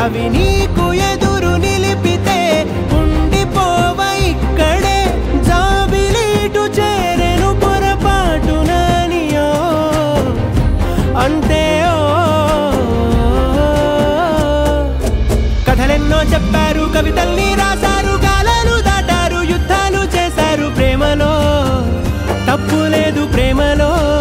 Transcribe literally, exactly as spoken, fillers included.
అవి నీకు ఎదురు నిలిపితే ఉండిపోవ ఇక్కడే జాబిలీటు చేరెను పొరపాటుననియో అంటే ఓ కథలెన్నో చెప్పారు కవితల్ని